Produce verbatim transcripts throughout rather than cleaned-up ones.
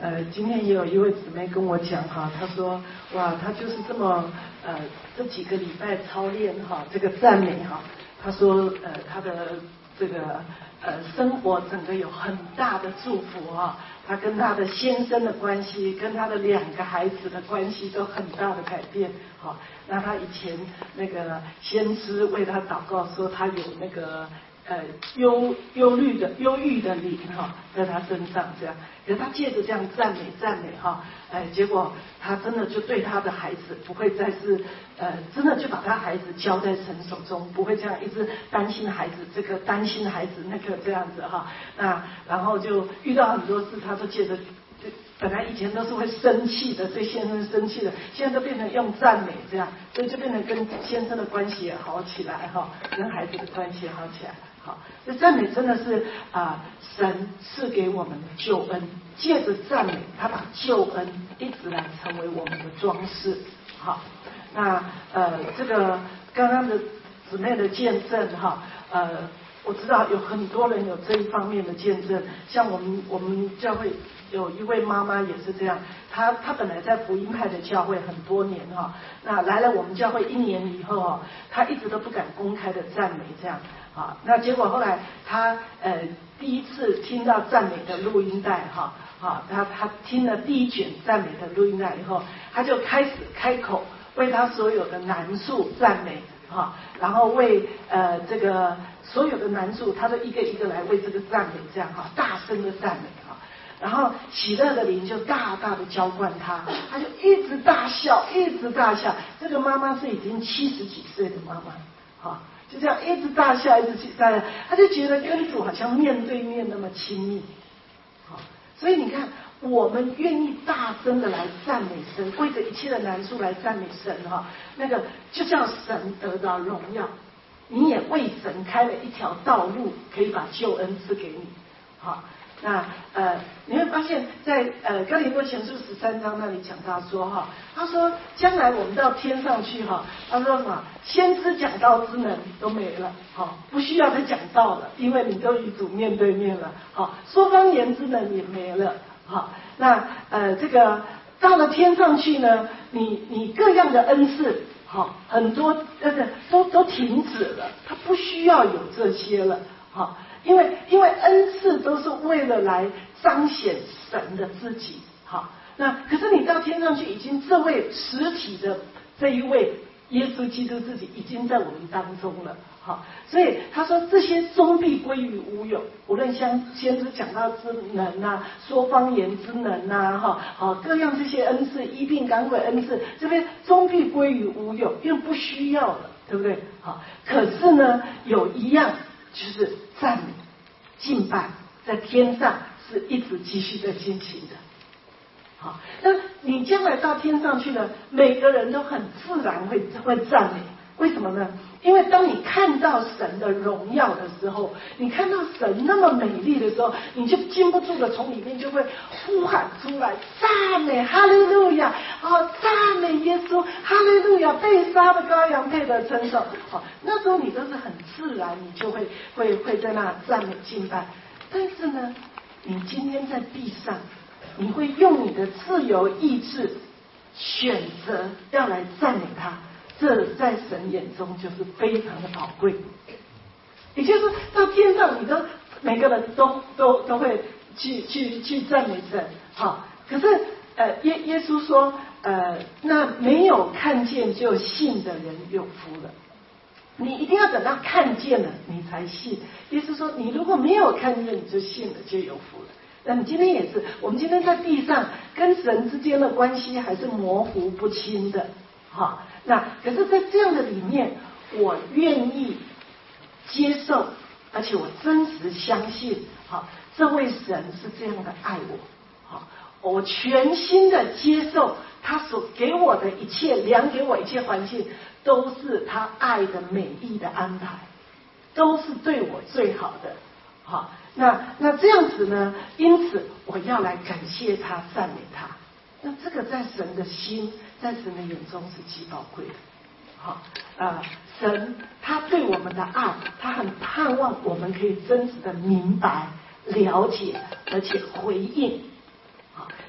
呃，今天也有一位姊妹跟我讲哈，她说哇，她就是这么呃这几个礼拜操练哈这个赞美哈，她说呃她的这个呃生活整个有很大的祝福哈，她跟她的先生的关系，跟她的两个孩子的关系都很大的改变哈。那她以前那个先知为她祷告说她有那个。呃，忧忧虑的忧郁的灵哈，在他身上这样，可是他借着这样赞美赞美哈，哎，结果他真的就对他的孩子不会再是呃，真的就把他孩子交在神手中，不会这样一直担心孩子这个担心孩子那个这样子哈，那然后就遇到很多事，他都借着。本来以前都是会生气的，对先生生气的，现在都变成用赞美这样，所以就变成跟先生的关系也好起来哈，跟孩子的关系也好起来。好，这赞美真的是啊、呃，神赐给我们的救恩，借着赞美，他把救恩一直来成为我们的装饰。好，那呃，这个刚刚的姊妹的见证哈，呃。我知道有很多人有这一方面的见证，像我们我们教会有一位妈妈也是这样，她她本来在福音派的教会很多年哈，那来了我们教会一年以后啊，她一直都不敢公开的赞美这样啊，那结果后来她呃第一次听到赞美的录音带哈，啊，她她听了第一卷赞美的录音带以后，她就开始开口为她所有的难处赞美。哈，然后为呃这个所有的难处，他都一个一个来为这个赞美，这样哈，大声的赞美哈，然后喜乐的灵就大大的浇灌他，他就一直大笑，一直大笑。这个妈妈是已经七十几岁的妈妈，哈，就这样一直大笑，一直大笑，他就觉得跟主好像面对面那么亲密，好，所以你看。我们愿意大声的来赞美神，为着一切的难处来赞美神哈，那个就叫神得到荣耀，你也为神开了一条道路，可以把救恩赐给你。好，那呃你会发现在呃哥林多前书十三章那里讲到说哈，他说将来我们到天上去哈，他说什么先知讲道之能都没了，好，不需要再讲道了，因为你都与主面对面了，好，说方言之能也没了。好，那呃，这个到了天上去呢，你你各样的恩赐，好，很多呃都都停止了，他不需要有这些了，好，因为因为恩赐都是为了来彰显神的自己，好，那可是你到天上去，已经这位实体的这一位耶稣基督自己已经在我们当中了。好，所以他说这些终必归于无有，无论像先知讲道之能啊，说方言之能啊，哈，好各样这些恩赐，医病赶鬼恩赐，这边终必归于无有，因为不需要了，对不对？好，可是呢，有一样就是赞美、敬拜，在天上是一直继续在进行的。好，那你将来到天上去了，每个人都很自然会会赞美。为什么呢？因为当你看到神的荣耀的时候，你看到神那么美丽的时候，你就禁不住的从里面就会呼喊出来，赞美哈利路亚，哦，赞美耶稣，哈利路亚，被杀的羔羊配得称颂。好，那时候你都是很自然，你就会会会在那赞美敬拜。但是呢，你今天在地上，你会用你的自由意志选择要来赞美他。这在神眼中就是非常的宝贵，也就是说到天上，你都每个人都都都会去去去赞美神，好，可是呃耶耶稣说，呃那没有看见就信的人有福了，你一定要等到看见了你才信。耶稣说，你如果没有看见你就信了，就有福了。那你今天也是，我们今天在地上跟神之间的关系还是模糊不清的。好，那可是，在这样的里面，我愿意接受，而且我真实相信，好，这位神是这样的爱我，好，我全心的接受他所给我的一切，量给我一切环境，都是他爱的美意的安排，都是对我最好的，好，那那这样子呢？因此，我要来感谢他，赞美他。那这个在神的心，在神的眼中是极宝贵的。好啊、呃，神他对我们的爱，他很盼望我们可以真实的明白、了解，而且回应。好，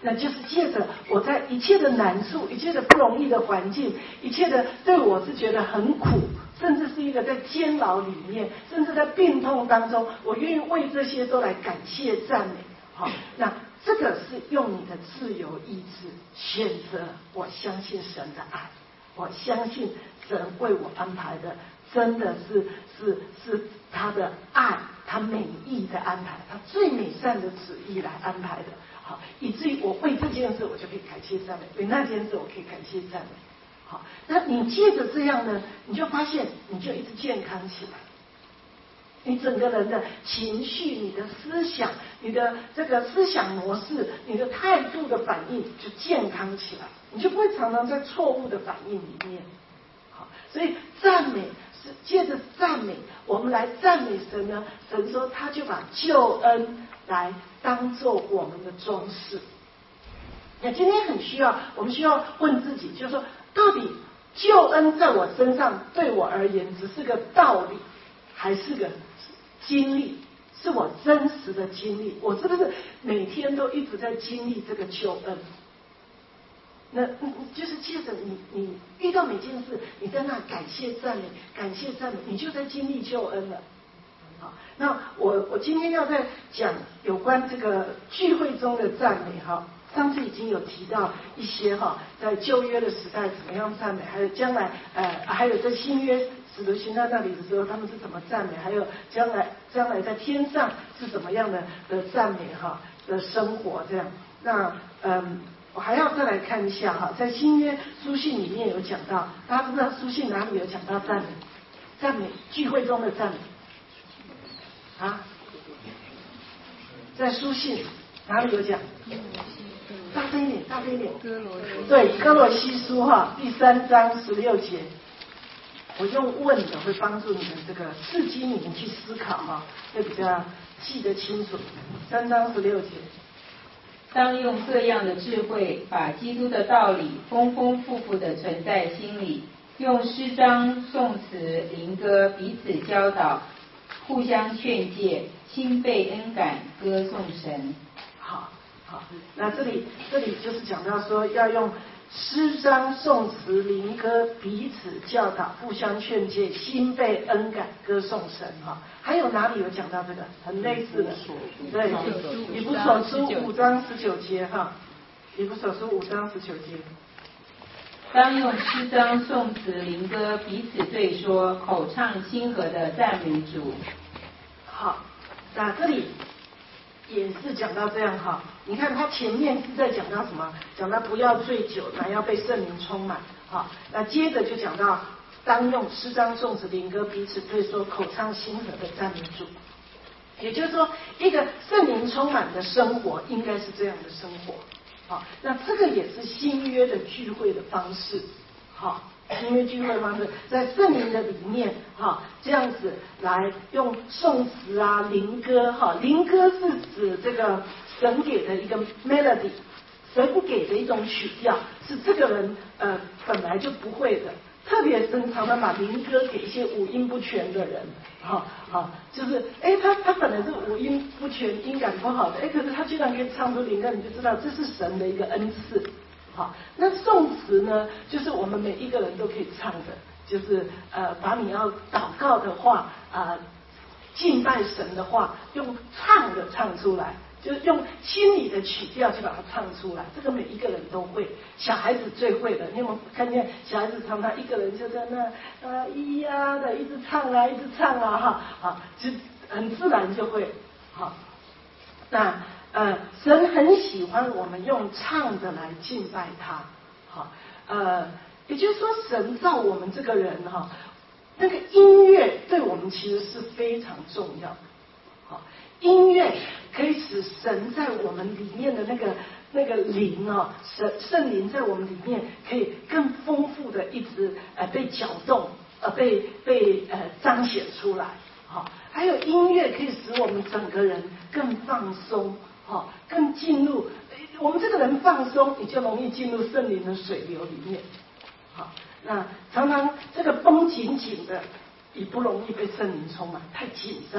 那就是借着我在一切的难处、一切的不容易的环境、一切的对我是觉得很苦，甚至是一个在监牢里面，甚至在病痛当中，我愿意为这些都来感谢赞美。好，那这个是用你的自由意志选择，我相信神的爱，我相信神为我安排的真的是是是他的爱，他美意的安排，他最美善的旨意来安排的。好，以至于我为这件事我就可以感谢赞美，为那件事我可以感谢赞美。好，那你借着这样呢，你就发现你就一直健康起来。你整个人的情绪、你的思想、你的这个思想模式、你的态度的反应就健康起来，你就不会常常在错误的反应里面。好，所以赞美是借着赞美，我们来赞美神呢。神说，他就把救恩来当做我们的装饰。那今天很需要，我们需要问自己，就是说，到底救恩在我身上对我而言只是个道理，还是个经历，是我真实的经历？我是不是每天都一直在经历这个救恩？那就是借着你，你遇到每件事，你在那感谢赞美，感谢赞美，你就在经历救恩了。好，那我我今天要在讲有关这个聚会中的赞美哈。上次已经有提到一些哈，在旧约的时代怎么样赞美，还有将来呃，还有在新约使徒行传那里的时候，他们是怎么赞美，还有将来将来在天上是怎么样的的赞美哈的生活这样。那嗯，我还要再来看一下哈，在新约书信里面有讲到，大家知道书信哪里有讲到赞美？赞美聚会中的赞美啊，在书信哪里有讲？大声一点，大声一点。对，哥罗西书哈第三章十六节，我用问的会帮助你们这个刺激你们去思考哈，会比较记得清楚。三章十六节， 当用这样的智慧，把基督的道理丰丰富富的存在心里，用诗章、颂词、灵歌彼此教导，互相劝诫，心被恩感，歌颂神。 好。好，那这里这里就是讲到说要用诗章、颂词、灵歌彼此教导，互相劝诫，心被恩感，歌颂神哈。还有哪里有讲到这个很类似的？对，以弗所书五章十九节哈，以弗所书五章十九节。 当用诗章、颂词、灵歌彼此对说，口唱心和的赞美主。 好，那这里也是讲到这样哈，你看他前面是在讲到什么？讲到不要醉酒，乃要被圣灵充满。好，那接着就讲到当用诗章、颂词、灵歌彼此对说，口唱心和的赞美主。也就是说，一个圣灵充满的生活应该是这样的生活。好，那这个也是新约的聚会的方式。好。新约聚会方式，在圣灵的里面，哈，这样子来用颂词啊、灵歌，哈，灵歌是指这个神给的一个 melody， 神给的一种曲调，是这个人呃本来就不会的，特别神常常把灵歌给一些五音不全的人，哈，好，就是哎，他他本来是五音不全、音感不好的，哎，可是他居然可以唱出灵歌，你就知道这是神的一个恩赐。好，那颂词呢，就是我们每一个人都可以唱的，就是呃，把你要祷告的话啊、呃，敬拜神的话，用唱的唱出来，就是用心里的曲调去把它唱出来。这个每一个人都会，小孩子最会的。你有没有看见小孩子常常一个人就在那啊咿呀的一直唱啊，一直唱啊哈，好，就很自然就会好。那。呃，神很喜欢我们用唱的来敬拜他，好，呃，也就是说，神造我们这个人哈，那个音乐对我们其实是非常重要的，好，音乐可以使神在我们里面的那个那个灵啊，神圣灵在我们里面可以更丰富的一直呃被搅动，呃被被呃彰显出来，好，还有音乐可以使我们整个人更放松。好，更进入我们这个人放松，你就容易进入圣灵的水流里面。好，那常常这个绷紧紧的，也不容易被圣灵充满，太紧张。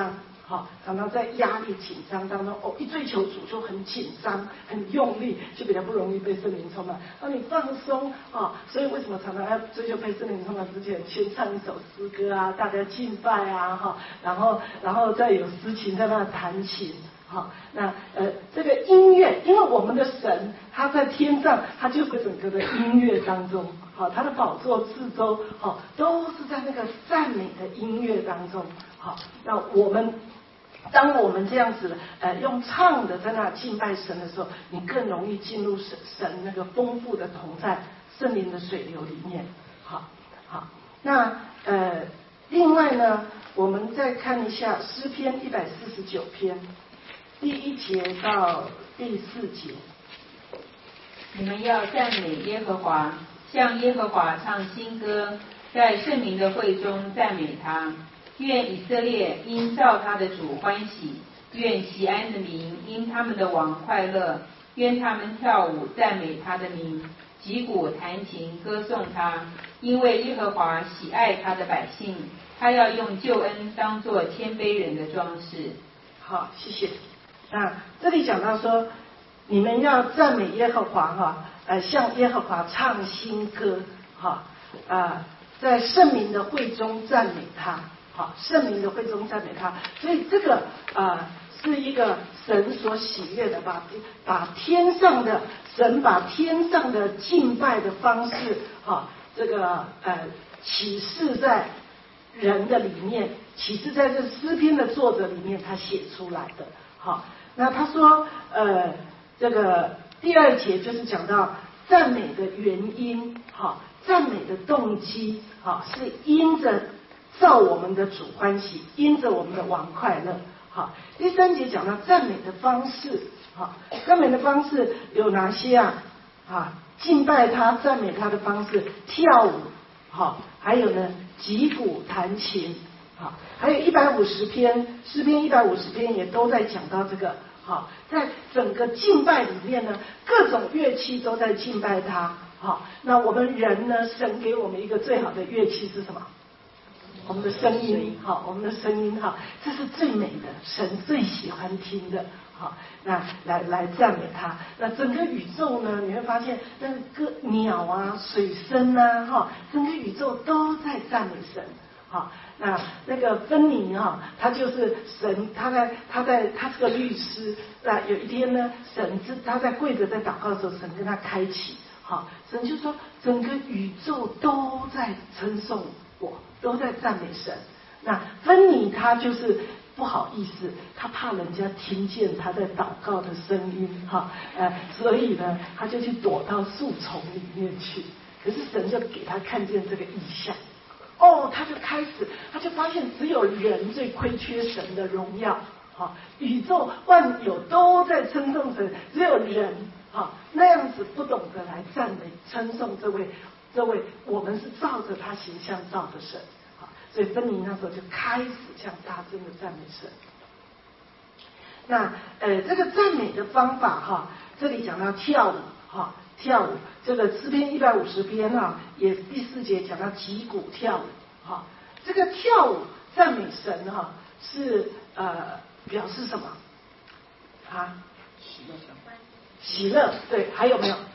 好，常常在压力紧张当中，哦，一追求主就很紧张、很用力，就比较不容易被圣灵充满。当你放松啊，所以为什么常常要追求被圣灵充满之前，先唱一首诗歌啊，大家敬拜啊，哈，然后然后再有诗琴在那弹琴。好，那呃，这个音乐，因为我们的神他在天上，他就在整个的音乐当中，好，他的宝座四周，好，都是在那个赞美的音乐当中，好，那我们当我们这样子呃用唱的在那敬拜神的时候，你更容易进入神神那个丰富的同在圣灵的水流里面，好，好，那呃，另外呢，我们再看一下诗篇一百四十九篇。第一节到第四节， 你们要赞美耶和华，向耶和华唱新歌，在圣民的会中赞美他。愿以色列因造他的主欢喜，愿锡安的民因他们的王快乐。愿他们跳舞赞美他的名，击鼓弹琴歌颂他，因为耶和华喜爱他的百姓，他要用救恩当作谦卑人的装饰。 好，谢谢。那这里讲到说，你们要赞美耶和华哈，呃，向耶和华唱新歌哈，啊，在圣民的会中赞美他，好，圣民的会中赞美他，所以这个啊、呃、是一个神所喜悦的，把把天上的神把天上的敬拜的方式哈，这个呃启示在人的里面，启示在这诗篇的作者里面他写出来的。好，那他说，呃，这个第二节就是讲到赞美的原因，好，赞美的动机，好，是因着造我们的主欢喜，因着我们的王快乐，好。第三节讲到赞美的方式，好，赞美的方式有哪些啊？啊，敬拜他、赞美他的方式，跳舞，好，还有呢，击鼓弹琴。好，还有一百五十篇诗篇一百五十篇也都在讲到这个。好，在整个敬拜里面呢，各种乐器都在敬拜他。好，那我们人呢，神给我们一个最好的乐器是什么？我们的声音。好，我们的声音哈，这是最美的，神最喜欢听的。好，那来来赞美他。那整个宇宙呢，你会发现那个鸟啊、水声啊，哈，整个宇宙都在赞美神。好，那那个芬尼哈，他就是神，他在他在他是个律师。那有一天呢，神他在跪着在祷告的时候，神跟他开启，好，神就说整个宇宙都在称颂我，都在赞美神。那芬尼他就是不好意思，他怕人家听见他在祷告的声音，哈，呃，所以呢，他就去躲到树丛里面去。可是神就给他看见这个异象。哦，他就开始，他就发现只有人最亏缺神的荣耀，哈，宇宙万有都在称颂神，只有人，哈，那样子不懂得来赞美、称颂这位，这位我们是照着他形象造的神，好，所以芬尼那时候就开始这样大声的赞美神。那呃，这个赞美的方法哈，这里讲到跳舞，哈。跳舞，这个诗篇一百五十篇啊，也第四节讲到击鼓跳舞，哈，这个跳舞赞美神哈，是呃表示什么啊？喜乐，喜乐，对，还有没有？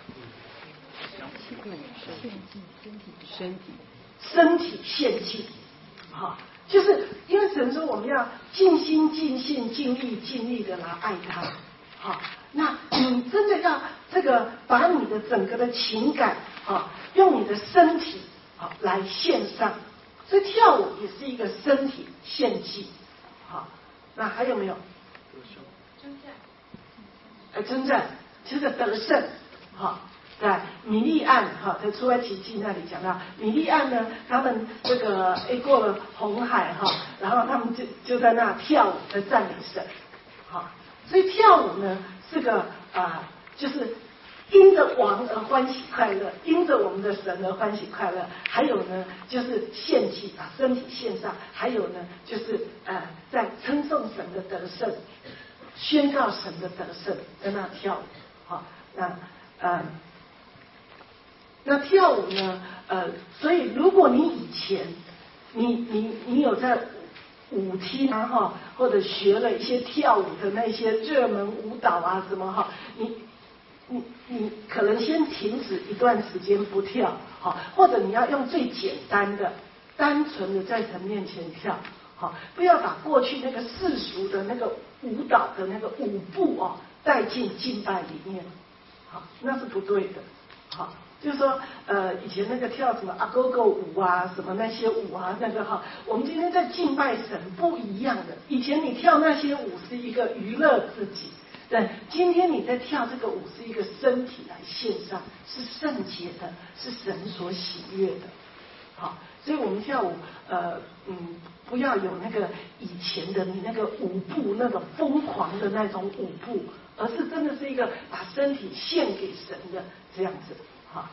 身体，身体，身体献祭，哈，就是因为神说我们要尽心、尽性、尽力、尽力的来爱他，好。那你真的要这个把你的整个的情感啊，用你的身体啊来献上，所以跳舞也是一个身体献祭。好，那还有没有？征战，呃，征战，这个得胜，好，在米利暗哈，在出埃及记那里讲到，米利暗呢，他们这个诶过了红海哈，然后他们就就在那跳舞在赞美神，好，所以跳舞呢。这个啊、呃，就是因着王而欢喜快乐，因着我们的神而欢喜快乐。还有呢，就是献祭，把身体献上；还有呢，就是呃，在称颂神的得胜，宣告神的得胜，在那跳舞。好，那呃，那跳舞呢，呃，所以如果你以前你你你有在舞厅啊哈，或者学了一些跳舞的那些热门舞蹈啊什么哈，你你你可能先停止一段时间不跳，好，或者你要用最简单的、单纯的在神面前跳，好，不要把过去那个世俗的那个舞蹈的那个舞步哦带进敬拜里面，好，那是不对的，好。就是说，呃，以前那个跳什么阿勾勾舞啊，什么那些舞啊，那个哈，我们今天在敬拜神不一样的。以前你跳那些舞是一个娱乐自己，对，今天你在跳这个舞是一个身体来献上，是圣洁的，是神所喜悦的。好，所以我们跳舞，呃，嗯，不要有那个以前的你那个舞步那种疯狂的那种舞步，而是真的是一个把身体献给神的这样子。好，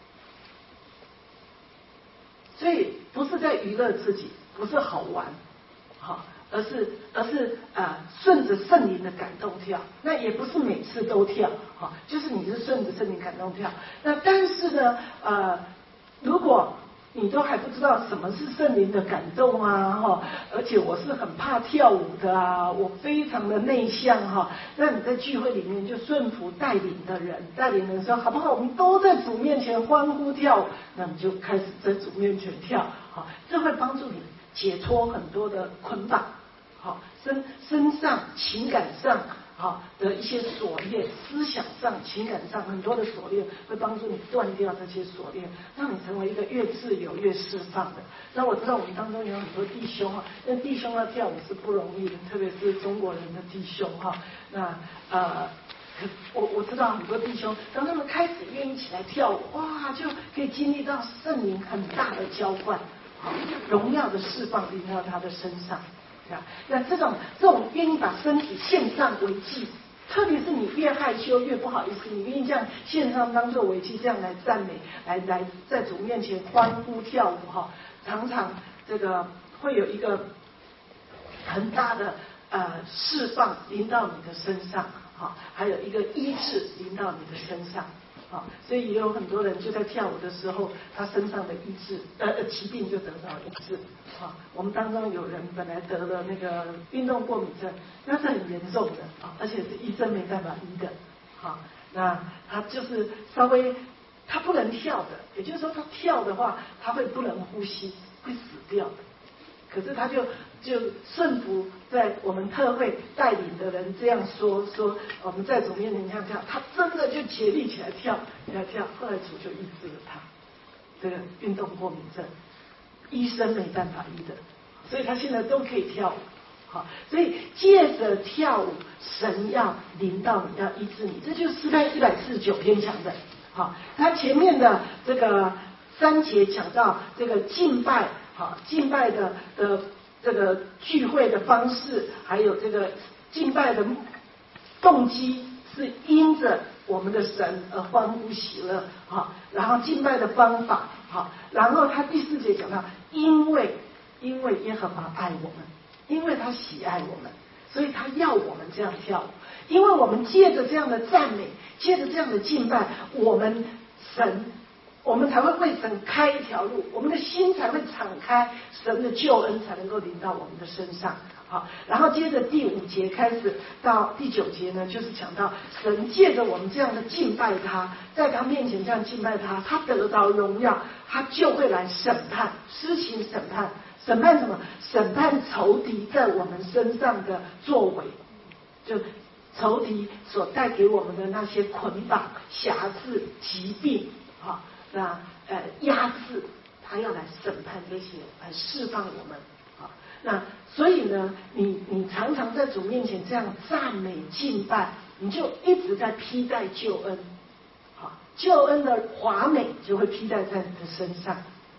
所以不是在娱乐自己，不是好玩，好，而是而是啊、呃、顺着圣灵的感动跳，那也不是每次都跳，好，就是你是顺着圣灵感动跳。那但是呢，呃，如果你都还不知道什么是圣灵的感动啊，哈，而且我是很怕跳舞的啊，我非常的内向哈。那你在聚会里面就顺服带领的人，带领人说好不好？我们都在主面前欢呼跳舞，那你就开始在主面前跳，好，这会帮助你解脱很多的捆绑，好，身身上情感上。好的一些锁链，思想上、情感上很多的锁链，会帮助你断掉这些锁链，让你成为一个越自由越释放的。那我知道我们当中有很多弟兄哈，那弟兄要跳舞是不容易的，特别是中国人的弟兄哈。那呃，我我知道很多弟兄，当他们开始愿意起来跳舞，哇，就可以经历到圣灵很大的浇灌，好，荣耀的释放临到他的身上。那这种这种愿意把身体献上为祭，特别是你越害羞越不好意思，你愿意这样献上当作为祭，这样来赞美，来来在主面前欢呼跳舞哈，常常这个会有一个很大的呃释放临到你的身上，哈，还有一个医治临到你的身上。好，所以也有很多人就在跳舞的时候，他身上的医治，呃，疾病就得到医治。啊，我们当中有人本来得了那个运动过敏症，那是很严重的啊，而且是医生没办法医的。好，那他就是稍微他不能跳的，也就是说他跳的话，他会不能呼吸，会死掉的。可是他就就顺服在我们特会带领的人这样说说，我们在主面前这样跳，他真的就竭力起来跳，起来跳，后来主就医治了他这个运动过敏症，医生没办法医的，所以他现在都可以跳舞。好，所以借着跳舞，神要临到你，要医治你，这就是诗篇一百四十九篇讲的。好，他前面的这个三节讲到这个敬拜。好，敬拜的的这个聚会的方式，还有这个敬拜的动机是因着我们的神而欢呼喜乐。好，然后敬拜的方法，好，然后他第四节讲到，因为因为耶和华爱我们，因为他喜爱我们，所以他要我们这样跳舞，因为我们借着这样的赞美，借着这样的敬拜，我们神。我们才会为神开一条路，我们的心才会敞开，神的救恩才能够临到我们的身上。好，然后接着第五节开始到第九节呢，就是讲到神借着我们这样的敬拜他，在他面前这样敬拜他，他得到荣耀，他就会来审判，施行审判。审判什么？审判仇敌在我们身上的作为，就仇敌所带给我们的那些捆绑、辖制、疾病，好。那呃压制，他要来审判这些，来释放我们。好，那所以呢，你你常常在主面前这样赞美敬拜，你就一直在披戴救恩。好，救恩的华美就会披戴在你的身上。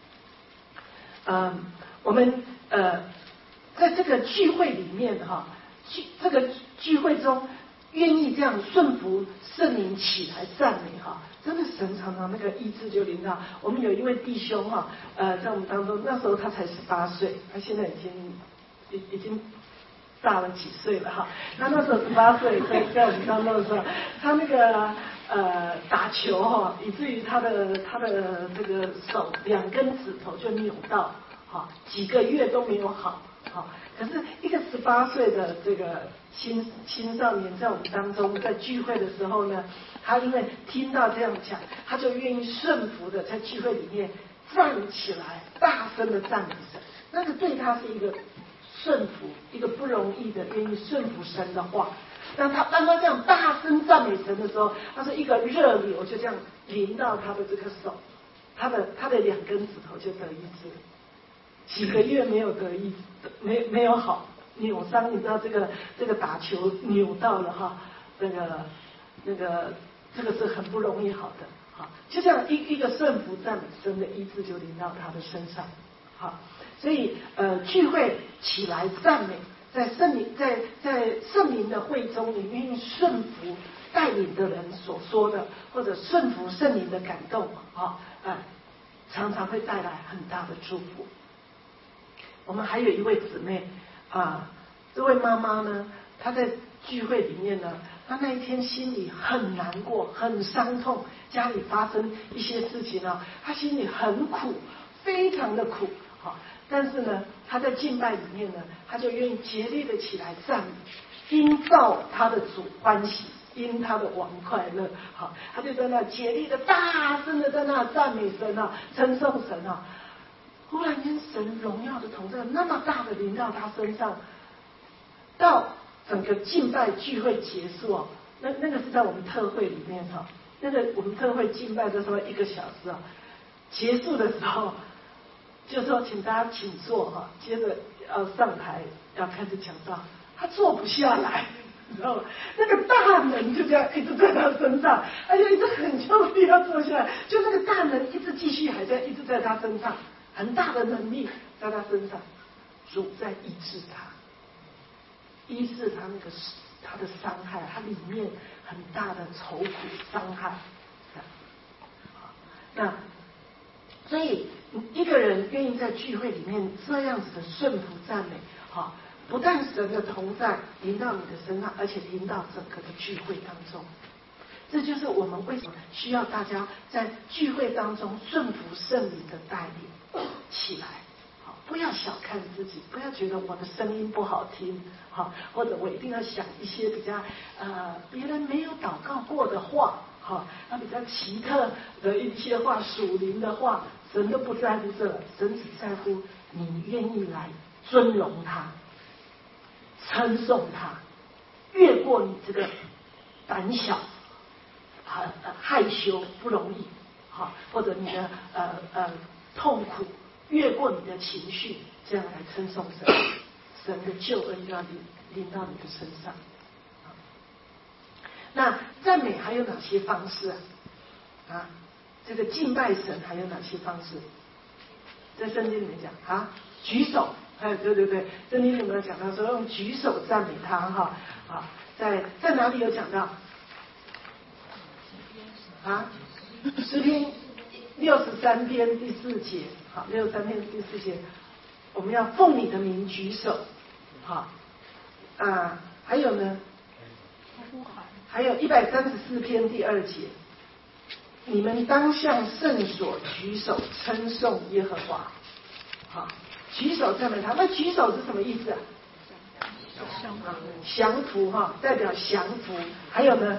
嗯，我们呃在这个聚会里面哈，聚这个聚会中愿意这样顺服圣灵起来赞美哈。真的神常常那个医治就临到我们。有一位弟兄哈，呃，在我们当中，那时候他才十八岁，他现在已经已已经大了几岁了哈。他那时候十八岁，在在我们当中的时候，他那个呃打球哈，以至于他的他的这个手两根指头就扭到，哈，几个月都没有好。 哈。可是一个十八岁的这个青青少年在我们当中，在聚会的时候呢，他因为听到这样讲，他就愿意顺服的在聚会里面站起来，大声的赞美神。那个对他是一个顺服，一个不容易的愿意顺服神的话。当他当他这样大声赞美神的时候，他说一个热流就这样淋到他的这个手，他的他的两根指头就得医治。几个月没有得医，没没有好扭伤，你知道这个这个打球扭到了哈，那个那个这个是很不容易好的，哈，就这样一一个顺服赞美神的医治就临到他的身上，好，所以呃聚会起来赞美。在圣灵在在圣灵的会中，你愿意顺服带领的人所说的，或者顺服圣灵的感动啊，呃，常常会带来很大的祝福。我们还有一位姊妹啊，这位妈妈呢，她在聚会里面呢，她那一天心里很难过，很伤痛，家里发生一些事情啊，她心里很苦，非常的苦，好。但是呢，他在敬拜里面呢，他就愿意竭力的起来赞美，因造他的主欢喜，因他的王快乐。好，他就在那竭力的大声的在那赞美神啊，称颂神啊。忽然间，神荣耀的同在那么大的临到他身上，到整个敬拜聚会结束哦，那那个是在我们特会里面哈，那个我们特会敬拜的时候一个小时啊，结束的时候。就说请大家请坐哈，接着要上台要开始讲道，他坐不下来，你知道吗？那个大能就这样一直在他身上，而且一直很用力要坐下来，就那个大能一直继续还在一直在他身上，很大的能力在他身上，主在医治他，医治他那个他的伤害，他里面很大的愁苦伤害，那。所以一个人愿意在聚会里面这样子的顺服赞美，哈，不但神的同在临到你的身上，而且临到整个的聚会当中。这就是我们为什么需要大家在聚会当中顺服圣灵的带领起来，好，不要小看自己，不要觉得我的声音不好听，好，或者我一定要想一些比较呃别人没有祷告过的话。好，那比较奇特的一些话，属灵的话，神都不在乎这，神只在乎你愿意来尊荣他、称颂他，越过你这个胆小、很、呃、害羞不容易，好，或者你的呃呃痛苦，越过你的情绪，这样来称颂神，神的救恩要临临到你的身上。那赞美还有哪些方式啊？啊，这个敬拜神还有哪些方式？在圣经里面讲啊，举手，哎，对对对，圣经里面有讲到说用举手赞美他哈啊，在在哪里有讲到？啊，诗篇六十三篇第四节，好，六十三篇第四节，我们要奉你的名举手，好啊，还有呢？还有一百三十四篇第二节，你们当向圣所举手称颂耶和华。好，举手赞美他。那举手是什么意思啊？降服哈，代表降服。还有呢，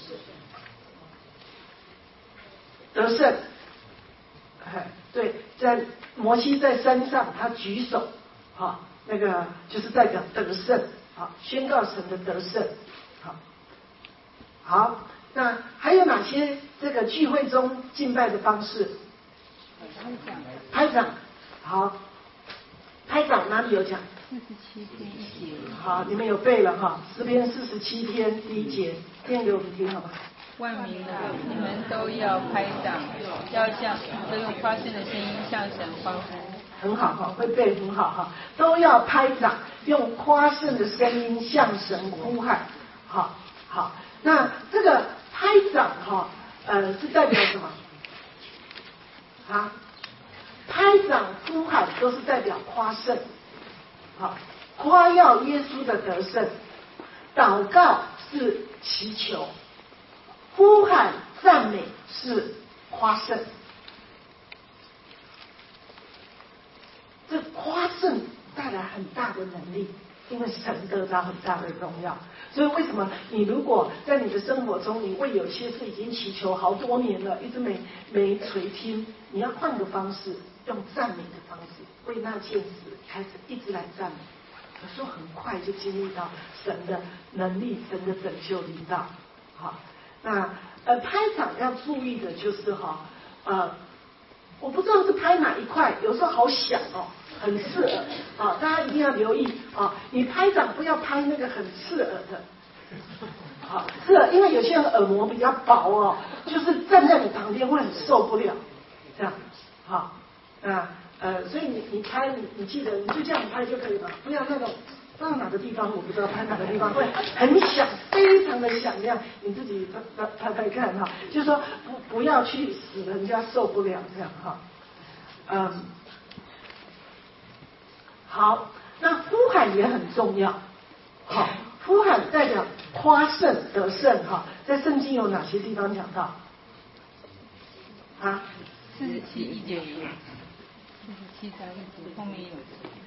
得胜。哎，对，在摩西在山上，他举手，哈，那个就是代表得胜，好，宣告神的得胜。好。好，那还有哪些这个聚会中敬拜的方式？拍掌，好，拍掌哪里有讲？ 四十七篇一节。 好，你们有背了哈，诗篇四十七篇第一节，念给我们听好吗？ 万民啊，你们都要拍掌，要向都用发声的声音向神欢呼。 很好哈，会背很好哈，都要拍掌，用夸胜的声音向神呼喊。好，好。那这个拍掌哈，呃，是代表什么？啊，拍掌呼喊都是代表夸胜，好，夸耀耶稣的得胜，祷告是祈求，呼喊赞美是夸胜。这夸胜带来来很大的能力，因为神得到很大的荣耀。所以为什么你如果在你的生活中，你为有些事已经祈求好多年了，一直没没垂听，你要换个方式，用赞美的方式，为那件事开始一直来赞美，有时候很快就经历到神的能力，神的拯救临到。好，那呃拍掌要注意的就是哈呃。我不知道是拍哪一块，有时候好响哦，很刺耳啊！大家一定要留意啊！你拍掌不要拍那个很刺耳的，好，刺耳，因为有些人耳膜比较薄哦，就是站在你旁边会很受不了，这样，好，那呃，所以你你拍你你记得你就这样拍就可以了，不要那种到哪个地方我不知道拍哪个地方会很响，非常的响亮，你自己拍拍拍看哈，就是说不不要去使人家受不了这样哈，嗯，好，那呼喊也很重要，好，呼喊代表夸胜得胜哈，在圣经有哪些地方讲到？啊？ 四十七一节也有，四十七章一节后面有。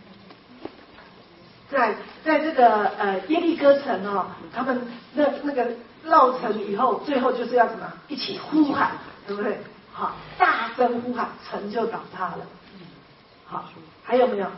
在在这个呃耶利哥城哦，他们那那个绕城以后，最后就是要怎么一起呼喊，对不对？好，大声呼喊，城就倒塌了。好，还有没有？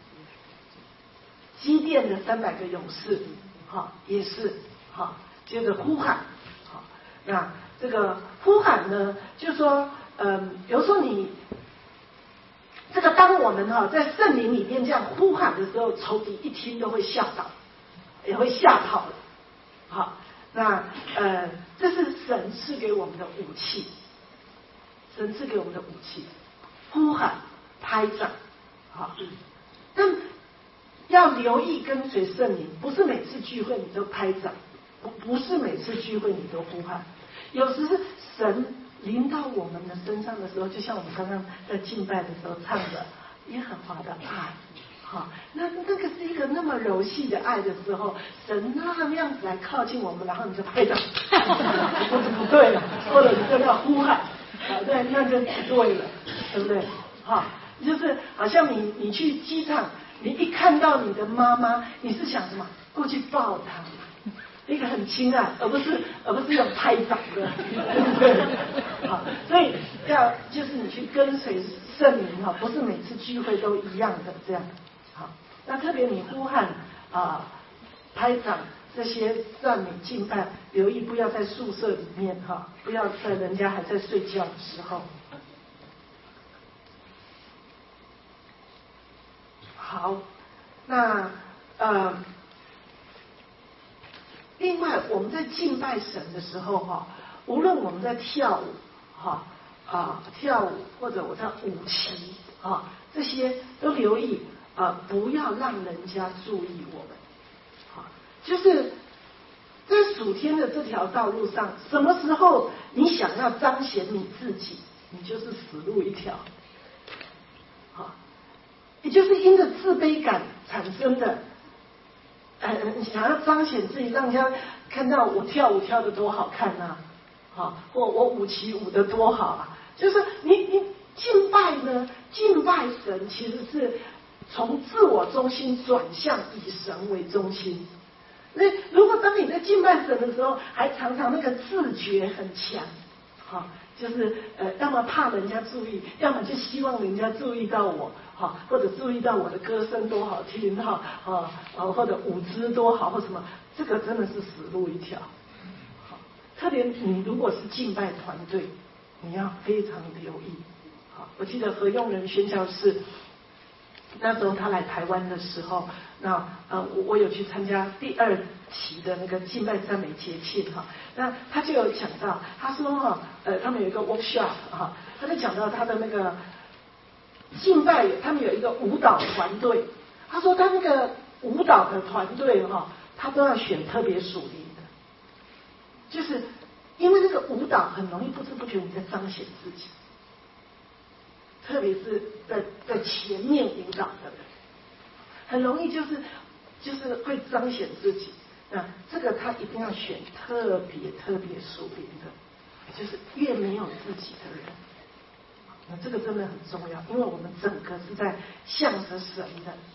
基甸的三百个勇士，好，也是好，接着呼喊，好，那这个呼喊呢，就说嗯，比如说你。这个当我们哈、哦、在圣灵里面这样呼喊的时候，仇敌一听都会吓到，也会吓跑了。好，那呃，这是神赐给我们的武器，神赐给我们的武器，呼喊、拍掌，好，但要留意跟随圣灵，不是每次聚会你都拍掌，不不是每次聚会你都呼喊，有时是神。临到我们的身上的时候，就像我们刚刚在敬拜的时候唱的耶和华的爱，好，那那个是一个那么柔细的爱的时候，神那样子来靠近我们，然后你就拍掌，不是不对了，或者你就要呼喊，啊，对，那就不对了，对不对？好，就是好像你你去机场，你一看到你的妈妈，你是想什么？过去抱她。一个很亲爱，而不是而不是用拍掌的，对不对？好，所以要就是你去跟随圣灵哈，不是每次聚会都一样的这样。好，那特别你呼喊啊、拍掌这些赞美敬拜，留意不要在宿舍里面哈，不要在人家还在睡觉的时候。好，那呃。另外，我们在敬拜神的时候，哈，无论我们在跳舞，哈啊跳舞，或者我在舞旗，啊这些都留意啊，不要让人家注意我们，好，就是在属天的这条道路上，什么时候你想要彰显你自己，你就是死路一条，好，也就是因着自卑感产生的。呃，想要彰显自己，让人家看到我跳舞跳得多好看呐、啊，好，或我舞旗舞得多好啊，就是你你敬拜呢，敬拜神其实是从自我中心转向以神为中心。那如果当你在敬拜神的时候，还常常那个自觉很强，好，就是呃，要么怕人家注意，要么就希望人家注意到我。好，或者注意到我的歌声多好听哈，啊啊，或者舞姿多好或什么，这个真的是死路一条。好，特别你如果是敬拜团队，你要非常留意。好，我记得何用仁宣教士那时候他来台湾的时候，那呃我我有去参加第二期的那个敬拜赞美节庆哈，那他就有讲到，他说哈呃他们有一个 workshop 哈，他就讲到他的那个。敬拜他们有一个舞蹈团队，他说他那个舞蹈的团队哈，他都要选特别属灵的，就是因为那个舞蹈很容易不知不觉你在彰显自己，特别是在在前面舞蹈的人，很容易就是就是会彰显自己。那这个他一定要选特别特别属灵的，就是越没有自己的人。那这个真的很重要，因为我们整个是在向着神的，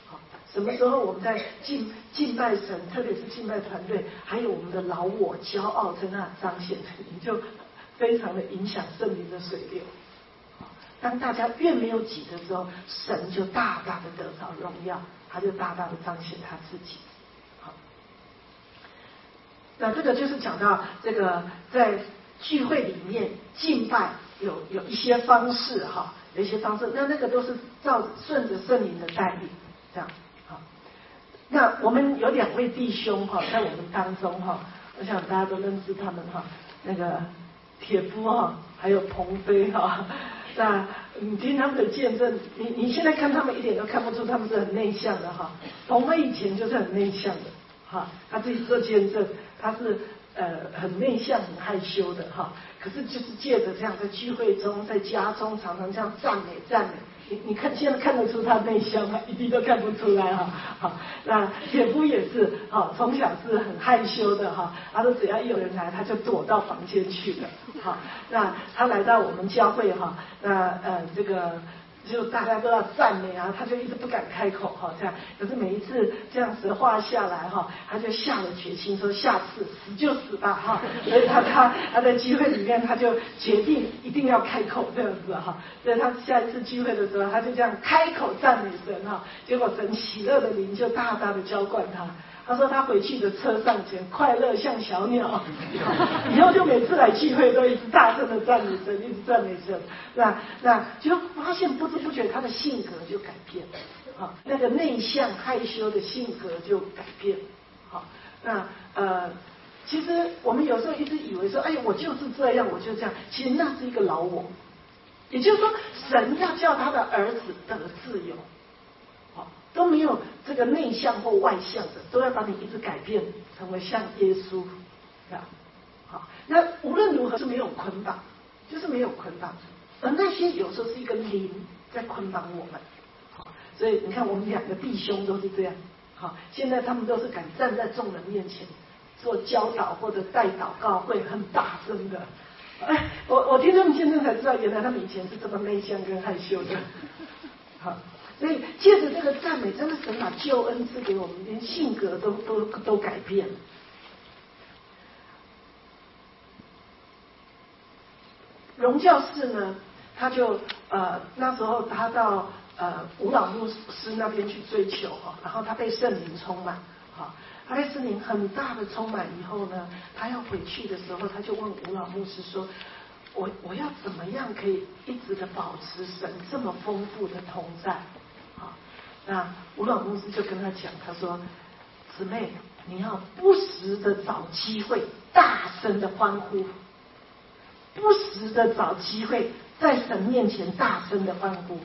好，什么时候我们在敬敬拜神，特别是敬拜团队，还有我们的老我骄傲在那彰显，你就非常的影响圣灵的水流。当大家越没有己的时候，神就大大的得着荣耀，他就大大的彰显他自己。好，那这个就是讲到这个在聚会里面敬拜有有一些方式哈，有一些方式，那那个都是照顺着圣灵的带领这样。好，那我们有两位弟兄哈，在我们当中哈，我想大家都认识他们哈，那个铁夫哈，还有鹏飞哈。那你听他们的见证，你你现在看他们一点都看不出他们是很内向的哈。鹏飞以前就是很内向的哈，他自己做见证，他是呃很内向、很害羞的哈。可是就是借着这样在聚会中、在家中，常常这样赞美赞美。你你看现在看得出他内向吗？一滴都看不出来哈。好，那铁夫也是哈，从小是很害羞的哈，他说只要一有人来，他就躲到房间去了。好，那他来到我们教会哈，那呃这个就大家都要赞美啊，他就一直不敢开口哈，这样。可是每一次这样子话下来哈，他就下了决心说下次死就死吧哈。所以他他他在聚会里面他就决定一定要开口这样子哈。所以他下一次聚会的时候，他就这样开口赞美神哈，结果神喜乐的灵就大大的浇灌他。他说他回去的车上前快乐像小鸟，以后就每次来聚会都一直大声的赞美神，一直赞美神。那那就发现不知不觉他的性格就改变，好，那个内向害羞的性格就改变。好，那呃，其实我们有时候一直以为说，哎，我就是这样，我就这样，其实那是一个老我。也就是说，神要叫他的儿子得自由。都没有这个内向或外向的，都要把你一直改变，成为像耶稣这样。好，那无论如何是没有捆绑，就是没有捆绑，而那些有时候是一个灵在捆绑我们。好，所以你看我们两个弟兄都是这样。好，现在他们都是敢站在众人面前做教导或者带祷告会很大声的。哎，我我听他们见证才知道，原来他们以前是这么内向跟害羞的。好。所以借着这个赞美，真的神把救恩赐给我们，连性格都都都改变了。荣教士呢，他就呃那时候他到呃吴老牧师那边去追求哈，然后他被圣灵充满哈，他被圣灵很大的充满以后呢，他要回去的时候，他就问吴老牧师说：“我我要怎么样可以一直的保持神这么丰富的同在？”那吴老牧师就跟他讲，他说：“姊妹，你要不时的找机会，大声的欢呼，不时的找机会，在神面前大声的欢呼。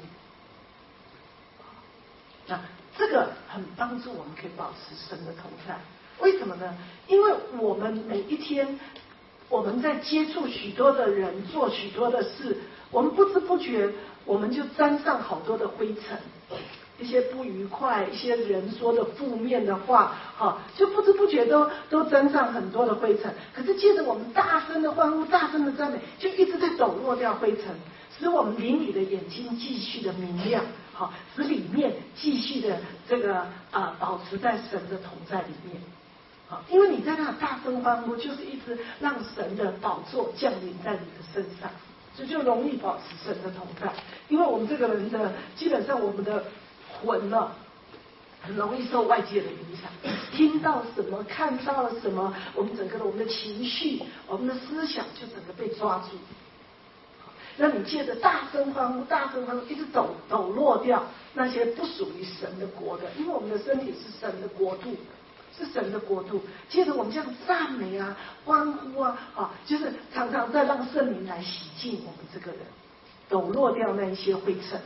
那这个很帮助我们可以保持神的同在。为什么呢？因为我们每一天我们在接触许多的人，做许多的事，我们不知不觉我们就沾上好多的灰尘。”一些不愉快，一些人说的负面的话，哈，就不知不觉都都沾上很多的灰尘。可是借着我们大声的欢呼、大声的赞美，就一直在抖落掉灰尘，使我们灵里的眼睛继续的明亮，好，使里面继续的这个啊、呃、保持在神的同在里面。好，因为你在那大声欢呼，就是一直让神的宝座降临在你的身上，所以就容易保持神的同在。因为我们这个人的基本上我们的魂了，很容易受外界的影响，听到什么，看到了什么，我们整个的我们的情绪、我们的思想就整个被抓住。那你借着大声欢呼、大声欢呼，一直抖抖落掉那些不属于神的国的，因为我们的身体是神的国度，是神的国度。借着我们这样赞美啊、欢呼啊，啊，就是常常在让圣灵来洗净我们这个人，抖落掉那一些灰尘。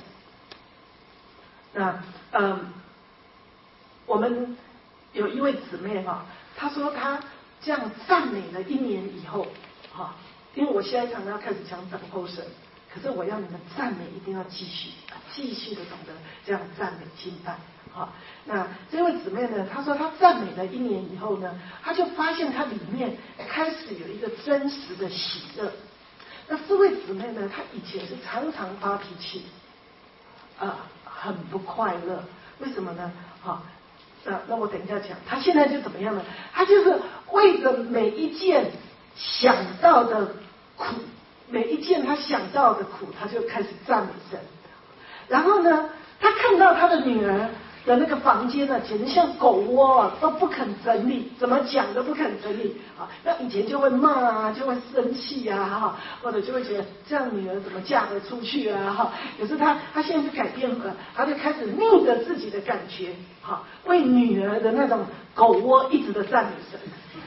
那嗯，我们有一位姊妹哈，她说她这样赞美了一年以后，哈，因为我现在常常开始讲等候神，可是我要你们赞美一定要继续，继续的懂得这样赞美敬拜，哈。那这位姊妹呢，她说她赞美了一年以后呢，她就发现她里面开始有一个真实的喜乐。那这位姊妹呢，她以前是常常发脾气，啊、呃。很不快乐，为什么呢？ 好，那那我等一下讲，他现在就怎么样呢？他就是为着每一件想到的苦，每一件他想到的苦，他就开始赞美神。然后呢，他看到他的女儿的那个房间呢，简直像狗窝啊，都不肯整理，怎么讲都不肯整理啊。那以前就会骂啊，就会生气啊，哈，或者就会觉得这样女儿怎么嫁得出去啊，哈。可是他他现在是改变了，他就开始逆着自己的感觉，哈，为女儿的那种狗窝一直的赞美神。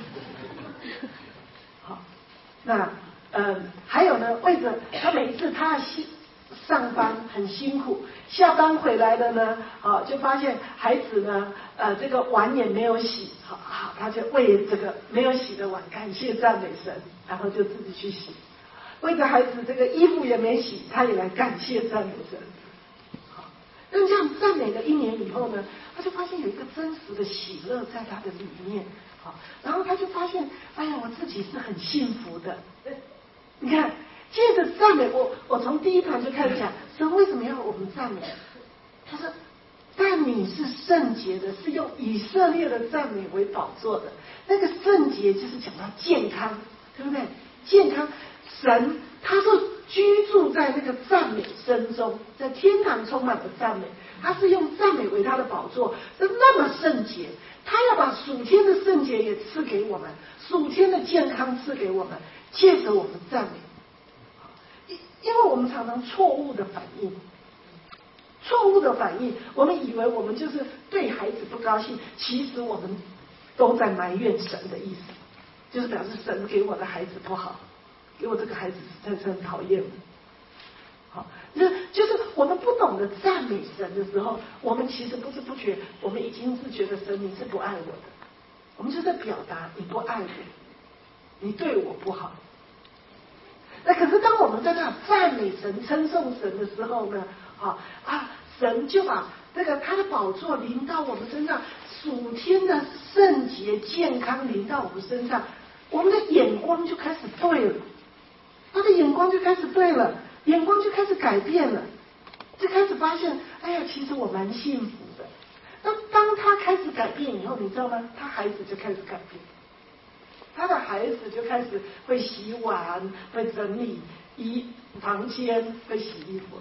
好，那呃还有呢，为着他每一次他心。上班很辛苦，下班回来了呢，啊，就发现孩子呢，呃，这个碗也没有洗，好，好，他就为这个没有洗的碗感谢赞美神，然后就自己去洗。为着孩子这个衣服也没洗，他也来感谢赞美神。好，那这样赞美了一年以后呢，他就发现有一个真实的喜乐在他的里面，好，然后他就发现，哎呀，我自己是很幸福的。你看。接着赞美我，我从第一堂就开始讲，神为什么要我们赞美？他说，赞美是圣洁的，是用以色列的赞美为宝座的。那个圣洁就是讲到健康，对不对？健康，神他说居住在那个赞美声中，在天堂充满了赞美，他是用赞美为他的宝座，是那么圣洁，他要把属天的圣洁也赐给我们，属天的健康赐给我们，借着我们赞美。因为我们常常错误的反应，错误的反应，我们以为我们就是对孩子不高兴，其实我们都在埋怨神的意思，就是表示神给我的孩子不好，给我这个孩子实在是很讨厌。好，就就是我们不懂得赞美神的时候，我们其实不知不觉，我们已经是觉得神你是不爱我的，我们就在表达你不爱我，你对我不好。那可是当我们在那赞美神、称颂神的时候呢，啊啊，神就把这个他的宝座临到我们身上，属天的圣洁、健康临到我们身上，我们的眼光就开始对了，他的眼光就开始对了，眼光就开始改变了，就开始发现，哎呀，其实我蛮幸福的。那当他开始改变以后，你知道吗？他孩子就开始改变。他的孩子就开始会洗碗，会整理衣房间，会洗衣服。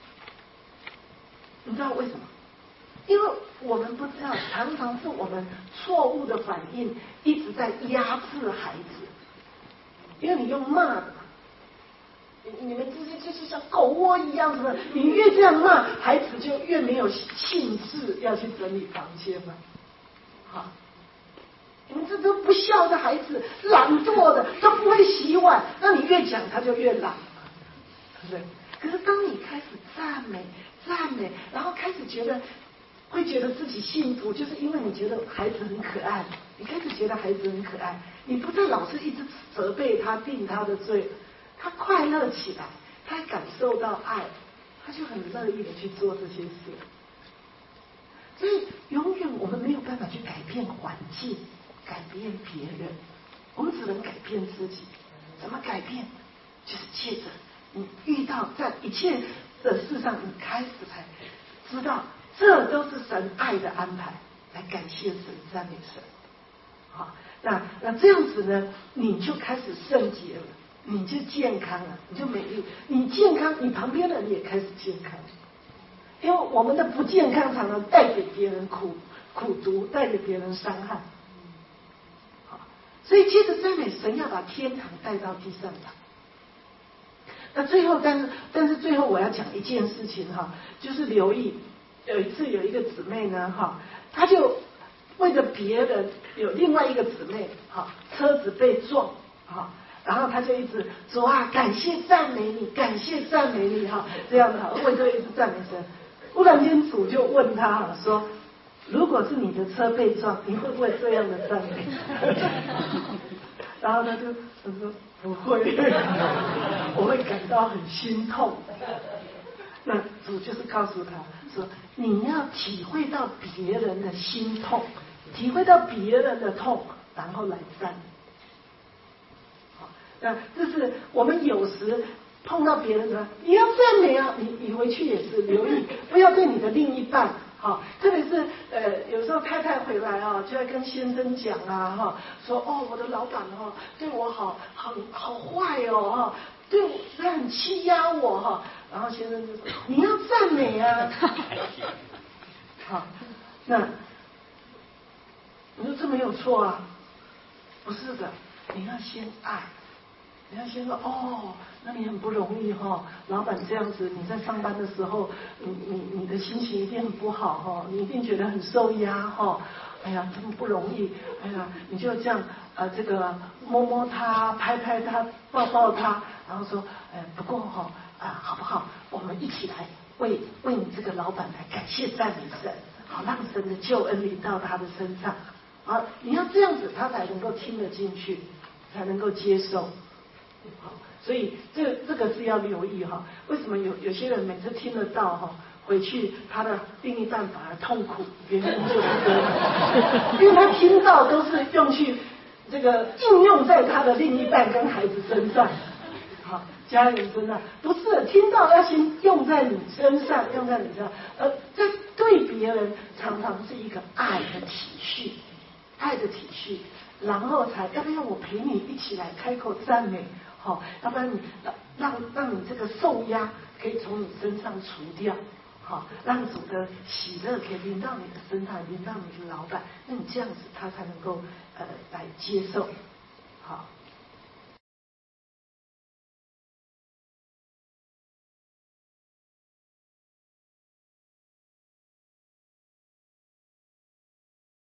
你知道为什么？因为我们不知道，常常是我们错误的反应一直在压制孩子。因为你用骂的嘛，你们之间就是像狗窝一样的，你越这样骂，孩子就越没有兴致要去整理房间嘛。好。你们这都不孝的孩子，懒惰的，都不会洗碗，那你越讲他就越懒，对不对？可是当你开始赞美、赞美，然后开始觉得，会觉得自己幸福，就是因为你觉得孩子很可爱，你开始觉得孩子很可爱，你不再老是一直责备他、定他的罪，他快乐起来，他感受到爱，他就很乐意的去做这些事。所以永远我们没有办法去改变环境。改变别人，我们只能改变自己。怎么改变？就是借着你遇到在一切的事上，你开始才知道，这都是神爱的安排，来感谢神、赞美神。好，那那这样子呢，你就开始圣洁了，你就健康了，你就美丽。你健康，你旁边的人也开始健康。因为我们的不健康常常带给别人苦苦毒，带给别人伤害。所以接着赞美神，要把天堂带到地上来。那最后，但是但是最后我要讲一件事情哈，就是留意有一次有一个姊妹呢哈，她就为了别人，有另外一个姊妹哈，车子被撞哈，然后她就一直说啊，感谢赞美你，感谢赞美你哈，这样的哈，为这一直赞美神。忽然间主就问她哈说，如果是你的车被撞，你会不会这样的赞美？然后他就他说不会，我会感到很心痛。那主就是告诉他说，你要体会到别人的心痛，体会到别人的痛，然后来赞美。好，那这是我们有时碰到别人的，你要赞美啊，你你回去也是留意，不要对你的另一半。 好，特别是呃，有时候太太回来啊，就要跟先生讲啊，哈，说哦，我的老板哈、哦、对我好好好坏哦，哈，对我他很欺压我哈，然后先生就说你要赞美啊，好，那你说这没有错啊，不是的，你要先爱。你要先说哦，那你很不容易哈、哦，老板这样子，你在上班的时候，你你你的心情一定很不好哈、哦，你一定觉得很受压哈、哦，哎呀，这么不容易，哎呀，你就这样呃，这个摸摸他，拍拍他，抱抱他，然后说，哎，不过哈、哦、啊，好不好？我们一起来为为你这个老板来感谢赞美神，好让神的救恩临到他的身上啊！你要这样子，他才能够听得进去，才能够接受。好，所以这这个是要留意哈。为什么有有些人每次听得到哈，回去他的另一半反而痛苦，原因就是这样，因为他听到都是用去这个应用在他的另一半跟孩子身上。好，家人真的不是听到要先用在你身上，用在你身上，而这对别人常常是一个爱的体恤，爱的体恤，然后才要不要我陪你一起来开口赞美。好，要不然你让让你这个受压可以从你身上除掉，好，让主的喜乐可以临到你的身上，临到你的老板，那你这样子他才能够呃来接受，好。